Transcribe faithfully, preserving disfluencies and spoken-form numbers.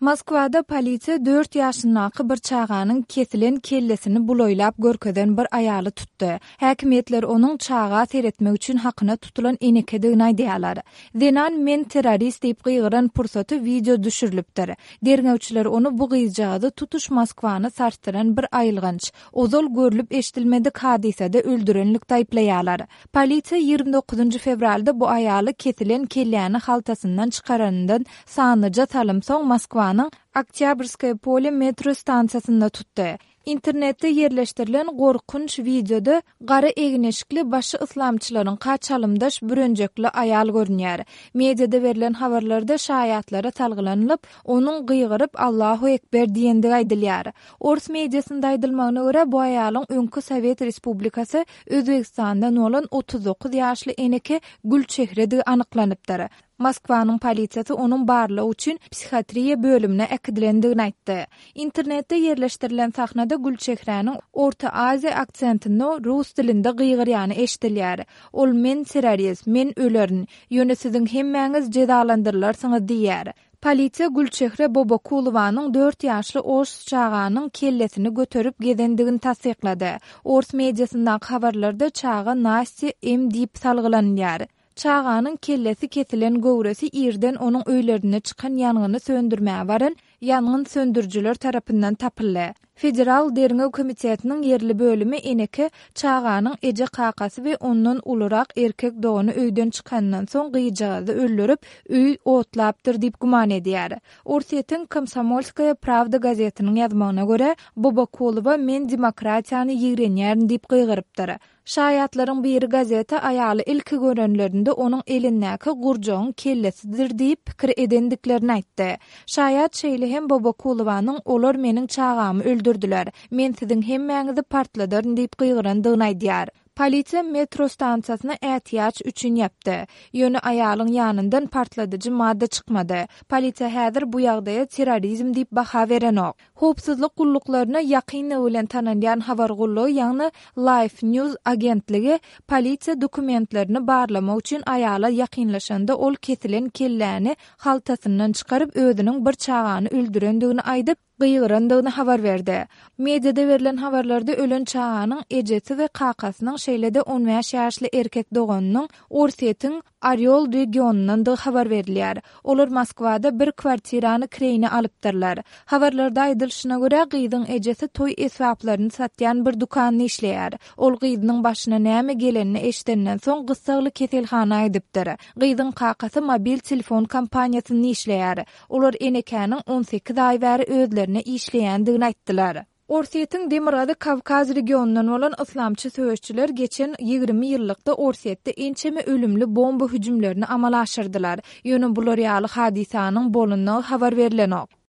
Moskwada polisiya dört ýaşyndaky bir çağanyň kesilen kellesini buloýlap görkeden bir aýaly tutdy. Häkimetler onuň çağa seretmek üçin hakyna tutulan enekedigini aýdýarlar. Zenan men terrorist diýip gygıran pursaty video düşürilipdir. Derňewçiler onu bu gyýjagy tutuş Moskwany sarsdyran bir aýylgynç, ozal görülip eşdilmedik hadisede öldürenlik taýplaýarlar. Polisiya ýygrimi dokuzunçy fevralda bu aýaly kesilen kelläni haltasyndan çykaranyndan sanyja salymsoň Moskwa Oktyabrskaya pole metro stansiyasynda tutdy. İnternetde yerleştirilen gorkunç videoda gara egneşikli başı islamçylaryň kaçalymdaş bürünjekli aýal görünýär. Mediada verilen habarlarda şaýatlara talgylanylyp, onuň gıygyryp Allahu ekber diýendigi aýdylýar. Ors mediasynda aýdylmagyna görä bu aýalyň öňkü Sowet Respublikasy Özbegistandan bolan otuz dokuz ýaşly eneke Gülçehredi anyklanypdyr. Moskwanyň polisiýasy onuň barlygy üçin psihiatriýa bölümine äkidilendigini aýtdy. İnternetde yerleştirilen sahnada Gülçehräniň Orta Aziýa aksentini rus dilinde gygyrýany eşdilýär. Ol men terrorist, men ölerin, ýöne siziň hemmäňiz jezalandyrylarsyňyz diýär. Polisiýa Gülçehre Bobokulowanyň dört ýaşly oş çağanyň kellesini götürüp gezendigini tasdiklady. Ors mediasyndaky habarlarda çağa Nasty M diýip salgylanýar. Çağanyň kellesi kesilen gowresi irden onuň öýlerine çykan ýangyny söndürmäge baran ýangyn söndürjüler tarapyndan tapyldy. Federal Derňew Komitetiniň ýerli bölümi eneke çağanyň eje kakasy we ondan ulurak erkek doğuny öýden çykandan soň gyýjagy öldürip öý otlapdyr diýip guman edýär. Orsiýetiň Komsomolskaya Pravda gazetiniň ýazmagyna görä, Bobokulowa men demokratiýany ýigrenýärin diýip gyýgyrypdyr. Şaýatlaryň biri gazeta aýaly ilki görenlerinde onuň elindäki gurjogyň kellesidir diýip pikir edendiklerini aýtdy. Şaýat şeýle hem Bobokulowanyň olar meniň çağamy öldürdüler, men siziň hemmäňizi partladaryn diýip gygırandygyny aýdýar. Polisiýa metro stansiýasyna ätiýaç üçin ýapdy. Ýöne aýalyň ýanyndan partladyjy madda çykmady. Polisiýa häzir bu ýagdaýa terrorizm diýip baha berenok. Howpsuzlyk gulluklarına ýakynly bilen tanynýan habar gullugy ýagny Life News agentligi polisiýa dokumentlerini barlamak üçin aýala ýakynlaşanda ol kesilen kelläni haltasyndan çykaryp özüniň bir çağany öldürendigini aýdyp gıyırandygyny habar berdi. Mediada verilen habarlarda ölen çağanyň ejesi we kakasynyň şeýlede on beş ýaşly erkek doganynyň Orsiýetiň Oryol regionundan da habar verilýär. Olar Moskwada bir kwartirany kireyine alypdyrlar. Habarlarda aýdylyşyna görä gyzyň ejesi toý esbaplaryny satýan bir dukanyny işleýär. Ol gyzynyň başyna näme gelenini eşdenden soň gysagly keselhana aýdypdyr. Gyzyň kakasy mobil telefon kompaniýasyny işleýär. Olar enekäniň on sekiz aý bäri özlerine işleýändigini aýtdylar. Orsiýetiň Demirgazy Kavkaz regionundan bolan islamçy söýüşçüler geçen ýygrimi ýyllykda Orsiýetde ençeme ölümli bomba hüjümlerini amala aşyrdylar. Ýöne bular ýaly hadisanyň bolundygy habar berilenok.